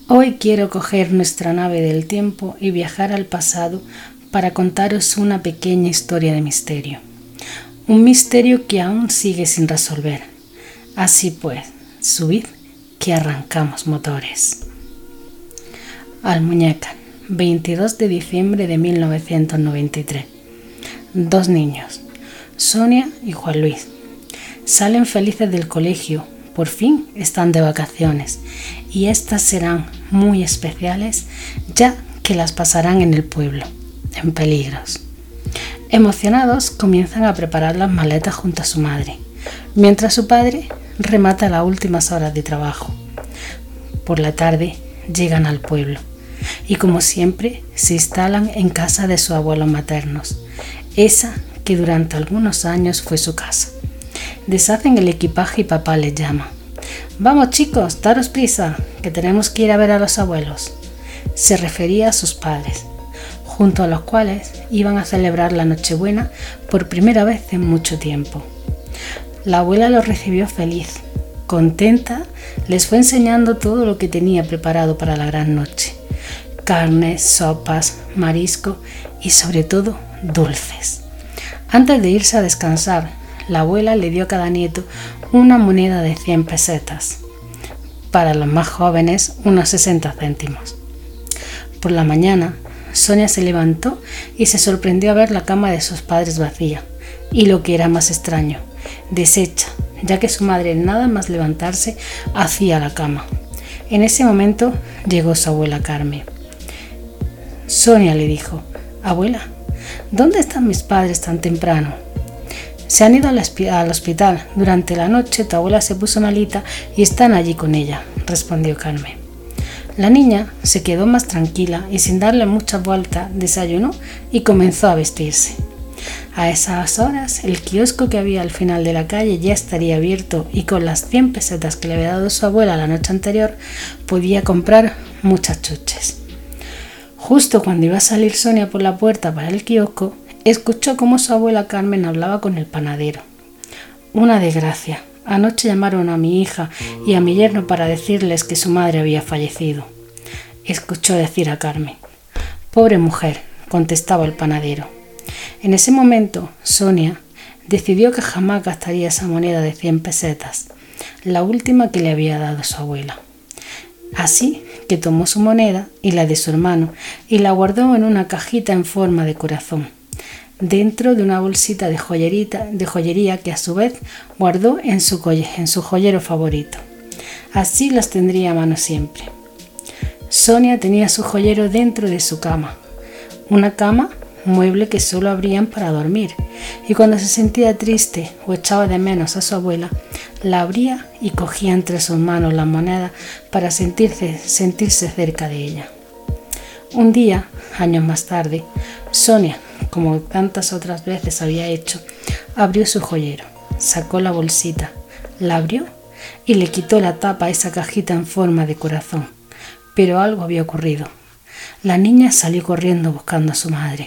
Hoy quiero coger nuestra nave del tiempo y viajar al pasado para contaros una pequeña historia de misterio. Un misterio que aún sigue sin resolver. Así pues, subid que arrancamos motores. Almuñécar, 22 de diciembre de 1993. Dos niños, Sonia y Juan Luis. Salen felices del colegio, por fin están de vacaciones y estas serán muy especiales ya que las pasarán en el pueblo, en Peligros. Emocionados comienzan a preparar las maletas junto a su madre, mientras su padre remata las últimas horas de trabajo. Por la tarde llegan al pueblo y como siempre se instalan en casa de sus abuelos maternos, esa que durante algunos años fue su casa. Deshacen el equipaje y papá les llama. «Vamos chicos, daros prisa, que tenemos que ir a ver a los abuelos». Se refería a sus padres, junto a los cuales iban a celebrar la Nochebuena por primera vez en mucho tiempo. La abuela los recibió feliz, contenta, les fue enseñando todo lo que tenía preparado para la gran noche. Carnes, sopas, marisco y sobre todo dulces. Antes de irse a descansar, la abuela le dio a cada nieto una moneda de 100 pesetas. Para los más jóvenes, unos 60 céntimos. Por la mañana, Sonia se levantó y se sorprendió a ver la cama de sus padres vacía. Y lo que era más extraño, deshecha, ya que su madre nada más levantarse hacía la cama. En ese momento llegó su abuela Carmen. Sonia le dijo: «Abuela, ¿dónde están mis padres tan temprano?» «Se han ido al hospital. Durante la noche tu abuela se puso malita y están allí con ella», respondió Carmen. La niña se quedó más tranquila y sin darle muchas vueltas desayunó y comenzó a vestirse. A esas horas el kiosco que había al final de la calle ya estaría abierto y con las 100 pesetas que le había dado su abuela la noche anterior podía comprar muchas chuches. Justo cuando iba a salir Sonia por la puerta para el kiosco, escuchó cómo su abuela Carmen hablaba con el panadero. «Una desgracia. Anoche llamaron a mi hija y a mi yerno para decirles que su madre había fallecido», escuchó decir a Carmen. «Pobre mujer», contestaba el panadero. En ese momento, Sonia decidió que jamás gastaría esa moneda de 100 pesetas, la última que le había dado su abuela. Así que tomó su moneda y la de su hermano y la guardó en una cajita en forma de corazón, dentro de una bolsita de joyería que a su vez guardó en su joyero favorito. Así las tendría a mano siempre. Sonia tenía su joyero dentro de su cama, una cama, mueble que solo abrían para dormir, y cuando se sentía triste o echaba de menos a su abuela, la abría y cogía entre sus manos las monedas para sentirse cerca de ella. Un día, años más tarde, Sonia, como tantas otras veces había hecho, abrió su joyero, sacó la bolsita, la abrió y le quitó la tapa a esa cajita en forma de corazón. Pero algo había ocurrido. La niña salió corriendo buscando a su madre.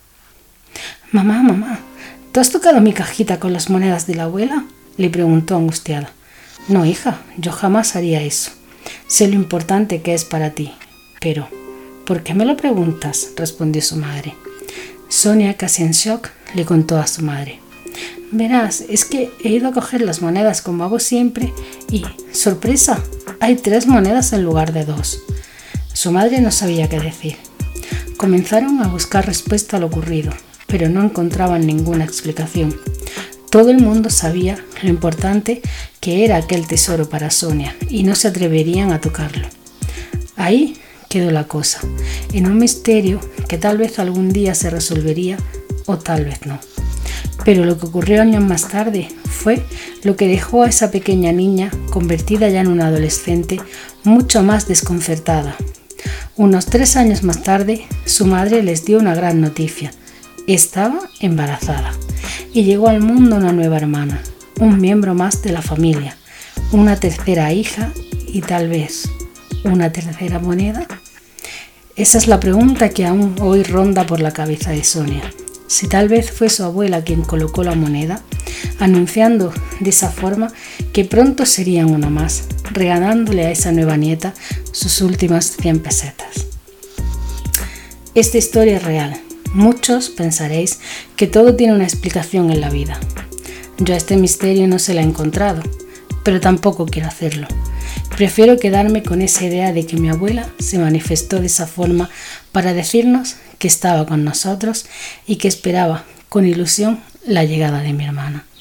«Mamá, ¿tú has tocado mi cajita con las monedas de la abuela?», le preguntó angustiada. «No, hija, yo jamás haría eso. Sé lo importante que es para ti. Pero, ¿por qué me lo preguntas?», respondió su madre. Sonia, casi en shock, le contó a su madre. «Verás, es que he ido a coger las monedas como hago siempre y, ¡sorpresa!, hay 3 monedas en lugar de 2. Su madre no sabía qué decir. Comenzaron a buscar respuesta a lo ocurrido, pero no encontraban ninguna explicación. Todo el mundo sabía lo importante que era aquel tesoro para Sonia y no se atreverían a tocarlo. Ahí quedó la cosa, en un misterio que tal vez algún día se resolvería o tal vez no. Pero lo que ocurrió años más tarde fue lo que dejó a esa pequeña niña convertida ya en una adolescente mucho más desconcertada. Unos 3 años más tarde, su madre les dio una gran noticia. Estaba embarazada y llegó al mundo una nueva hermana, un miembro más de la familia, una tercera hija y tal vez una tercera moneda. Esa es la pregunta que aún hoy ronda por la cabeza de Sonia. Si tal vez fue su abuela quien colocó la moneda, anunciando de esa forma que pronto serían una más, regalándole a esa nueva nieta sus últimas 100 pesetas. Esta historia es real. Muchos pensaréis que todo tiene una explicación en la vida. Yo a este misterio no se la he encontrado, pero tampoco quiero hacerlo. Prefiero quedarme con esa idea de que mi abuela se manifestó de esa forma para decirnos que estaba con nosotros y que esperaba con ilusión la llegada de mi hermana.